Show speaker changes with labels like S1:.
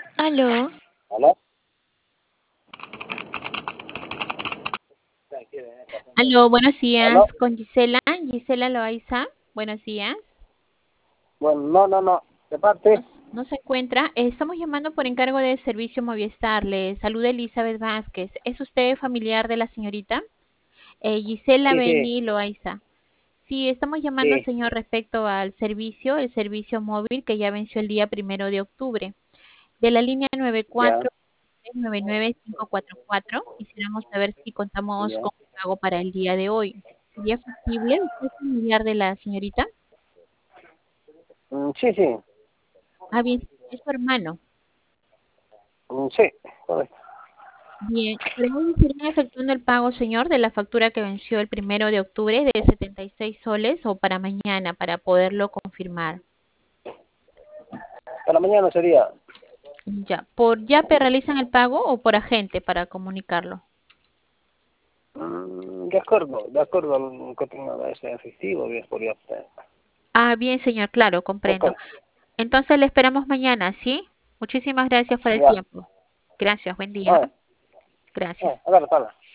S1: Aló,
S2: ¿Aló?
S1: aló, buenos días,
S2: ¿Aló?
S1: con Gisela, Gisela Loaiza, buenos días.
S2: Bueno, no. ¿De
S1: No,
S2: parte?
S1: no se encuentra. Estamos llamando por encargo de servicio Movistar. Le saluda Elizabeth Vázquez. ¿Es usted familiar de la señorita? Gisela
S2: Sí, sí,
S1: Beni Loaiza. Sí, estamos llamando,
S2: sí.
S1: señor, respecto al servicio, el servicio móvil que ya venció el día 1 de octubre. De la línea
S2: Ya,
S1: 943999544, quisiéramos saber si contamos
S2: ya.
S1: con pago para el día de hoy. ¿Sería factible? ¿Usted es familiar de la señorita?
S2: Sí, sí.
S1: Ah, bien, es su hermano.
S2: Sí, correcto.
S1: Bien, pero hoy estarían efectuando el pago, señor, de la factura que venció el 1 de octubre de 76 soles o para mañana, para poderlo confirmar.
S2: Para mañana sería.
S1: Ya, ¿por Yape realizan el pago o por agente para comunicarlo?
S2: De acuerdo al que tenga ese efectivo, bien podría ser.
S1: Ah, bien, señor, claro, comprendo.
S2: Ok,
S1: Entonces le esperamos mañana, ¿sí? Muchísimas gracias por el
S2: ya.
S1: tiempo. Gracias, buen día.
S2: Ah,
S1: Gracias.
S2: agarra,